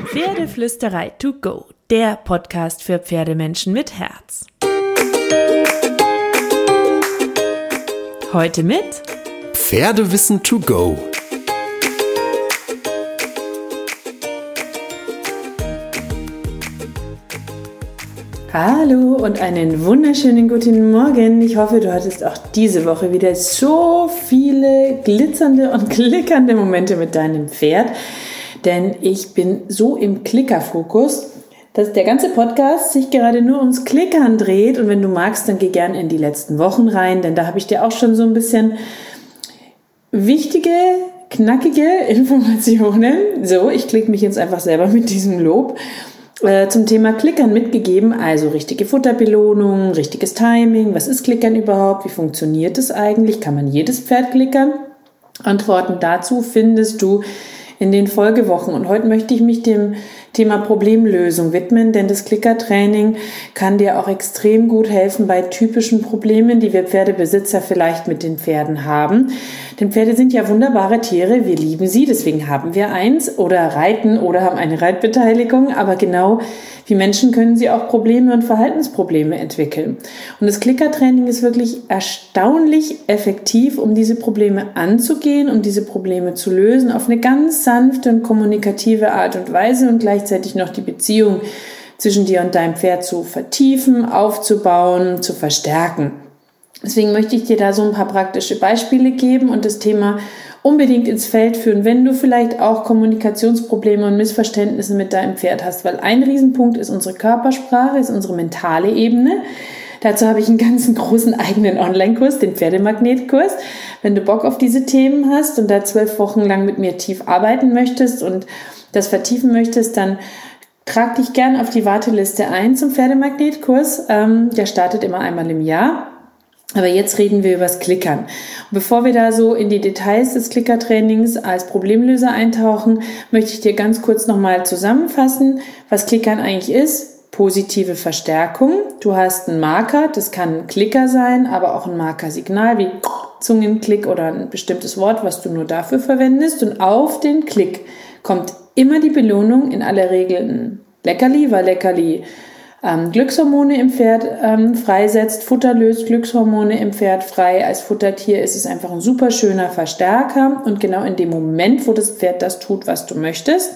Pferdeflüsterei to go, der Podcast für Pferdemenschen mit Herz. Heute mit Pferdewissen to go. Hallo und einen wunderschönen guten Morgen. Ich hoffe, du hattest auch diese Woche wieder so viele glitzernde und klickernde Momente mit deinem Pferd, denn ich bin so im Klickerfokus, dass der ganze Podcast sich gerade nur ums Klickern dreht. Und wenn du magst, dann geh gern in die letzten Wochen rein, denn da habe ich dir auch schon so ein bisschen wichtige, knackige Informationen. So, ich klicke mich jetzt einfach selber mit diesem Lob zum Thema Klickern mitgegeben, also richtige Futterbelohnung, richtiges Timing, was ist Klickern überhaupt, wie funktioniert es eigentlich, kann man jedes Pferd klickern? Antworten dazu findest du in den Folgewochen. Und heute möchte ich mich dem Thema Problemlösung widmen, denn das Klickertraining kann dir auch extrem gut helfen bei typischen Problemen, die wir Pferdebesitzer vielleicht mit den Pferden haben. Denn Pferde sind ja wunderbare Tiere, wir lieben sie, deswegen haben wir eins oder reiten oder haben eine Reitbeteiligung, aber genau wie Menschen können sie auch Probleme und Verhaltensprobleme entwickeln. Und das Klickertraining ist wirklich erstaunlich effektiv, um diese Probleme anzugehen, um diese Probleme zu lösen, auf eine ganz sanfte und kommunikative Art und Weise und gleichzeitig noch die Beziehung zwischen dir und deinem Pferd zu vertiefen, aufzubauen, zu verstärken. Deswegen möchte ich dir da so ein paar praktische Beispiele geben und das Thema unbedingt ins Feld führen, wenn du vielleicht auch Kommunikationsprobleme und Missverständnisse mit deinem Pferd hast, weil ein Riesenpunkt ist unsere Körpersprache, ist unsere mentale Ebene. Dazu habe ich einen ganzen großen eigenen Online-Kurs, den Pferdemagnet-Kurs. Wenn du Bock auf diese Themen hast und da 12 Wochen lang mit mir tief arbeiten möchtest und das vertiefen möchtest, dann trag dich gern auf die Warteliste ein zum Pferdemagnet-Kurs. Der startet immer einmal im Jahr. Aber jetzt reden wir über das Klickern. Und bevor wir da so in die Details des Klickertrainings als Problemlöser eintauchen, möchte ich dir ganz kurz nochmal zusammenfassen, was Klickern eigentlich ist. Positive Verstärkung. Du hast einen Marker, das kann ein Klicker sein, aber auch ein Markersignal wie Zungenklick oder ein bestimmtes Wort, was du nur dafür verwendest. Und auf den Klick kommt immer die Belohnung, in aller Regel ein Leckerli, weil Leckerli Glückshormone im Pferd freisetzt, Futter löst Glückshormone im Pferd frei. Als Futtertier ist es einfach ein super schöner Verstärker und genau in dem Moment, wo das Pferd das tut, was du möchtest.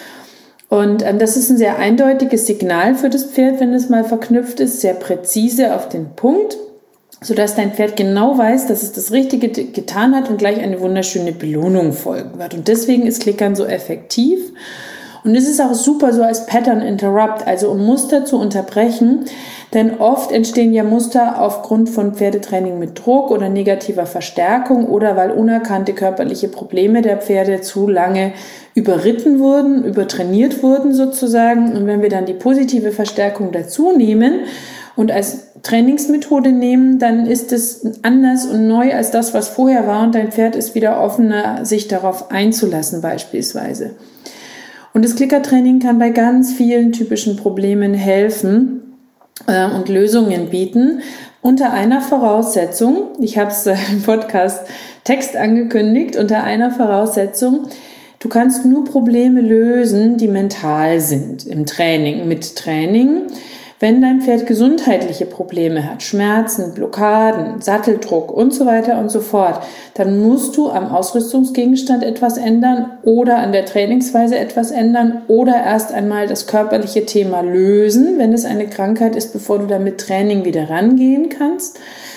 Und das ist ein sehr eindeutiges Signal für das Pferd, wenn es mal verknüpft ist, sehr präzise auf den Punkt, sodass dein Pferd genau weiß, dass es das Richtige getan hat und gleich eine wunderschöne Belohnung folgen wird. Und deswegen ist Klickern so effektiv. Und es ist auch super so als Pattern Interrupt, also um Muster zu unterbrechen, denn oft entstehen ja Muster aufgrund von Pferdetraining mit Druck oder negativer Verstärkung oder weil unerkannte körperliche Probleme der Pferde zu lange überritten wurden, übertrainiert wurden sozusagen. Und wenn wir dann die positive Verstärkung dazu nehmen und als Trainingsmethode nehmen, dann ist es anders und neu als das, was vorher war und dein Pferd ist wieder offener, sich darauf einzulassen beispielsweise. Und das Klickertraining kann bei ganz vielen typischen Problemen helfen und Lösungen bieten, unter einer Voraussetzung, ich habe es im Podcast Text angekündigt, unter einer Voraussetzung, du kannst nur Probleme lösen, die mental sind im Training, mit Training. Wenn dein Pferd gesundheitliche Probleme hat, Schmerzen, Blockaden, Satteldruck und so weiter und so fort, dann musst du am Ausrüstungsgegenstand etwas ändern oder an der Trainingsweise etwas ändern oder erst einmal das körperliche Thema lösen, wenn es eine Krankheit ist, bevor du dann mit Training wieder rangehen kannst,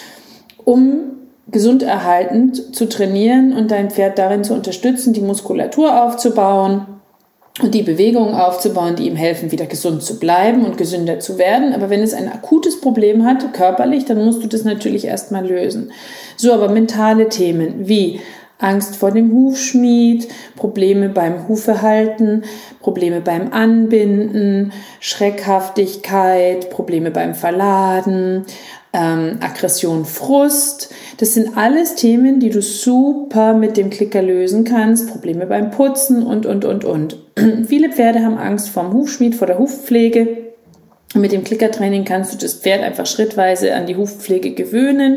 um gesund erhaltend zu trainieren und dein Pferd darin zu unterstützen, die Muskulatur aufzubauen und die Bewegungen aufzubauen, die ihm helfen, wieder gesund zu bleiben und gesünder zu werden. Aber wenn es ein akutes Problem hat, körperlich, dann musst du das natürlich erstmal lösen. So, aber mentale Themen wie Angst vor dem Hufschmied, Probleme beim Hufehalten, Probleme beim Anbinden, Schreckhaftigkeit, Probleme beim Verladen, Aggression, Frust. Das sind alles Themen, die du super mit dem Klicker lösen kannst. Probleme beim Putzen und. Viele Pferde haben Angst vorm Hufschmied, vor der Hufpflege. Mit dem Klickertraining kannst du das Pferd einfach schrittweise an die Hufpflege gewöhnen,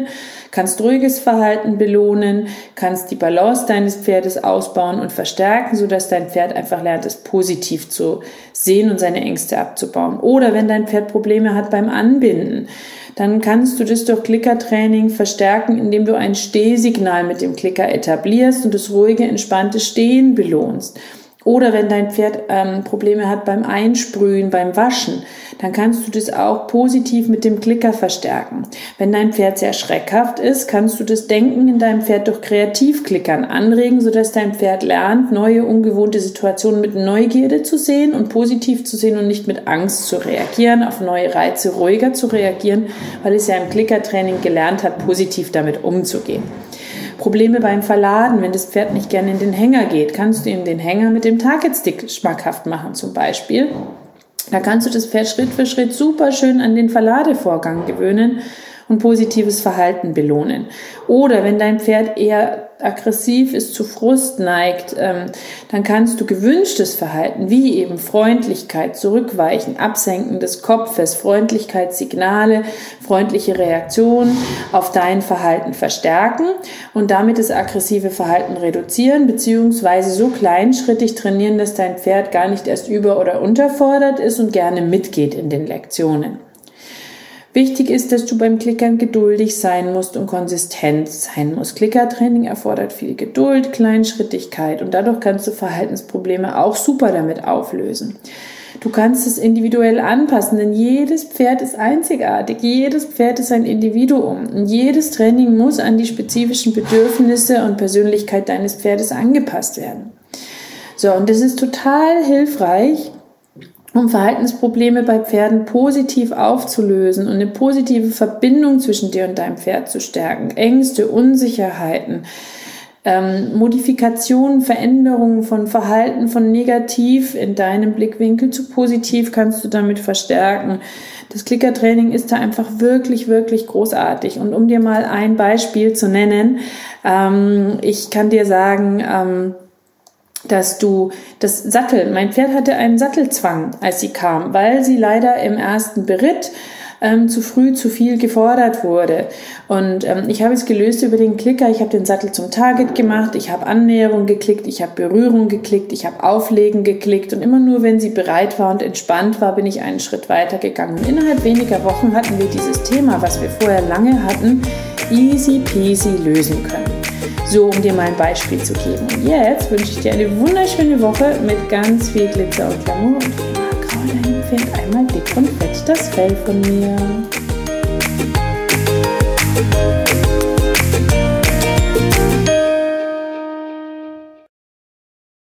kannst ruhiges Verhalten belohnen, kannst die Balance deines Pferdes ausbauen und verstärken, sodass dein Pferd einfach lernt, es positiv zu sehen und seine Ängste abzubauen. Oder wenn dein Pferd Probleme hat beim Anbinden, dann kannst du das durch Klickertraining verstärken, indem du ein Stehsignal mit dem Klicker etablierst und das ruhige, entspannte Stehen belohnst. Oder wenn dein Pferd Probleme hat beim Einsprühen, beim Waschen, dann kannst du das auch positiv mit dem Klicker verstärken. Wenn dein Pferd sehr schreckhaft ist, kannst du das Denken in deinem Pferd durch Kreativklickern anregen, sodass dein Pferd lernt, neue, ungewohnte Situationen mit Neugierde zu sehen und positiv zu sehen und nicht mit Angst zu reagieren, auf neue Reize ruhiger zu reagieren, weil es ja im Klickertraining gelernt hat, positiv damit umzugehen. Probleme beim Verladen, wenn das Pferd nicht gerne in den Hänger geht, kannst du ihm den Hänger mit dem Target Stick schmackhaft machen zum Beispiel. Da kannst du das Pferd Schritt für Schritt super schön an den Verladevorgang gewöhnen und positives Verhalten belohnen. Oder wenn dein Pferd eher aggressiv ist, zu Frust neigt, dann kannst du gewünschtes Verhalten, wie eben Freundlichkeit, Zurückweichen, Absenken des Kopfes, Freundlichkeitssignale, freundliche Reaktionen auf dein Verhalten verstärken und damit das aggressive Verhalten reduzieren, beziehungsweise so kleinschrittig trainieren, dass dein Pferd gar nicht erst über- oder unterfordert ist und gerne mitgeht in den Lektionen. Wichtig ist, dass du beim Klickern geduldig sein musst und konsistent sein musst. Klickertraining erfordert viel Geduld, Kleinschrittigkeit und dadurch kannst du Verhaltensprobleme auch super damit auflösen. Du kannst es individuell anpassen, denn jedes Pferd ist einzigartig, jedes Pferd ist ein Individuum und jedes Training muss an die spezifischen Bedürfnisse und Persönlichkeit deines Pferdes angepasst werden. So, und das ist total hilfreich, um Verhaltensprobleme bei Pferden positiv aufzulösen und eine positive Verbindung zwischen dir und deinem Pferd zu stärken. Ängste, Unsicherheiten, Modifikationen, Veränderungen von Verhalten von negativ in deinem Blickwinkel zu positiv kannst du damit verstärken. Das Klickertraining ist da einfach wirklich, wirklich großartig. Und um dir mal ein Beispiel zu nennen, ich kann dir sagen, dass du das Sattel, mein Pferd hatte einen Sattelzwang, als sie kam, weil sie leider im ersten Beritt zu früh zu viel gefordert wurde. Und ich habe es gelöst über den Klicker. Ich habe den Sattel zum Target gemacht, ich habe Annäherung geklickt, ich habe Berührung geklickt, ich habe Auflegen geklickt und immer nur, wenn sie bereit war und entspannt war, bin ich einen Schritt weiter gegangen. Und innerhalb weniger Wochen hatten wir dieses Thema, was wir vorher lange hatten, easy peasy lösen können. So, um dir mal ein Beispiel zu geben. Und jetzt wünsche ich dir eine wunderschöne Woche mit ganz viel Glitzer und Glamour und kraul deinem Pferd einmal dick und fett das Fell von mir.